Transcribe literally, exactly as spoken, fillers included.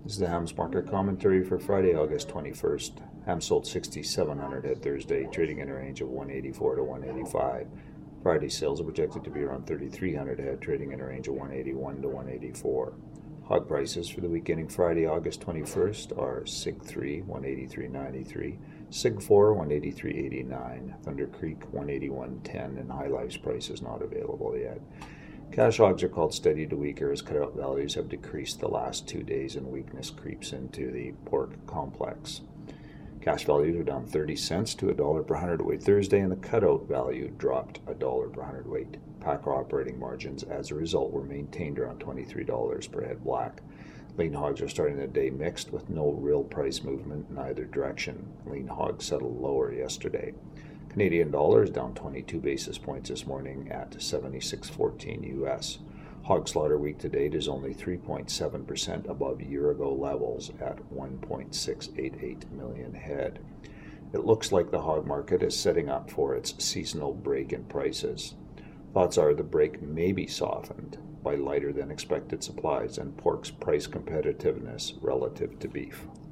This is the Hams Market Commentary for Friday, August twenty-first. Hams sold six thousand seven hundred head Thursday, trading in a range of one eighty-four to one eighty-five. Friday sales are projected to be around three thousand three hundred head, trading in a range of one eighty-one to one eighty-four. Hog prices for the week ending Friday, August twenty-first are S I G three, one eighty-three ninety-three, S I G four, one eighty-three eighty-nine, Thunder Creek, one eighty-one ten, and High Life's price is not available yet. Cash hogs are called steady to weaker as cutout values have decreased the last two days and weakness creeps into the pork complex. Cash values are down thirty cents to a dollar per hundredweight Thursday, and the cutout value dropped a dollar per hundredweight. Packer operating margins, as a result, were maintained around twenty-three dollars per head black. Lean hogs are starting the day mixed with no real price movement in either direction. Lean hogs settled lower yesterday. Canadian dollar is down twenty-two basis points this morning at seventy-six fourteen U S. Hog slaughter week to date is only three point seven percent above year-ago levels at one point six eight eight million head. It looks like the hog market is setting up for its seasonal break in prices. Thoughts are the break may be softened by lighter than expected supplies and pork's price competitiveness relative to beef.